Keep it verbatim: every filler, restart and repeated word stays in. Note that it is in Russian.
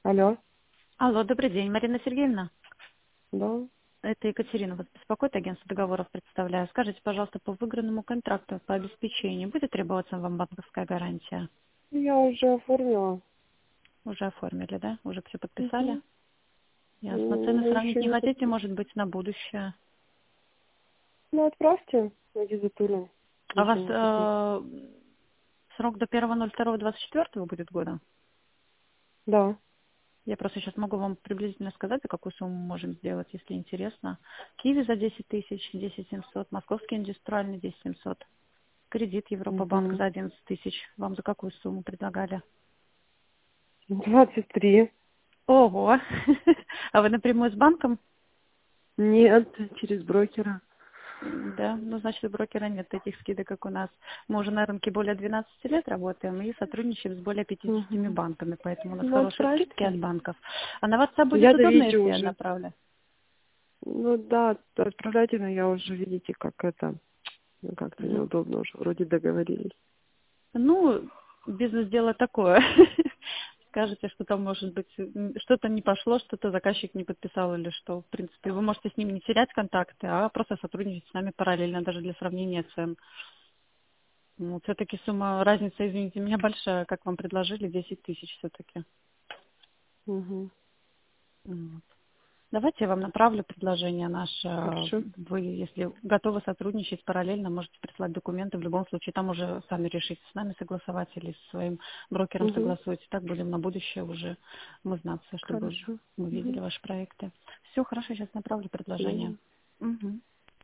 Алло, Алло, добрый день, Марина Сергеевна. да. Это Екатерина вас беспокоит, агентство договоров представляю. Скажите, пожалуйста, по выигранному контракту по обеспечению будет требоваться вам банковская гарантия? Я уже оформила. Уже оформили, да? Уже все подписали? Угу. Ясно. Цены Ну, сравнить еще не не хотите, подписала. может быть, на будущее? Ну, отправьте агитатуру, А у если вас можете. э, срок до первого ноль второго двадцать четвёртого будет года? Да. Я просто сейчас могу вам приблизительно сказать, за какую сумму можем сделать, если интересно. Киви за десять тысяч, десять семьсот, московский индустриальный десять семьсот. Кредит Европа-банк Угу. за одиннадцать тысяч. Вам за какую сумму предлагали? двадцать три. Ого! А вы напрямую с банком? Нет, через брокера. Да, ну, значит, у брокера нет таких скидок, как у нас. Мы уже на рынке более двенадцати лет работаем и сотрудничаем с более пятидесятью Угу. банками, поэтому у нас Ну, хорошие скидки от отправьте. банков. А на WhatsApp будет Я-то, удобно, видите, если я уже. направлю? Ну, да, отправляйте, но я уже, видите, как это, ну, как-то Мгм. неудобно уже, вроде договорились. Ну, бизнес-дело такое. Скажете, что там может быть м, что-то не пошло, что-то заказчик не подписал или что. В принципе, вы можете с ним не терять контакты, а просто сотрудничать с нами параллельно, даже для сравнения цен. Ну, все-таки сумма, разница, извините меня, большая, как вам предложили, десять тысяч все-таки. Угу. Вот. Давайте я вам направлю предложение наше. Хорошо. Вы, если готовы сотрудничать параллельно, можете прислать документы. В любом случае, там уже сами решите с нами согласовать или со своим брокером Угу. согласуете. Так будем на будущее уже мы знаться, чтобы Хорошо. мы видели Угу. ваши проекты. Все, хорошо, сейчас направлю предложение. Спасибо. Мгм.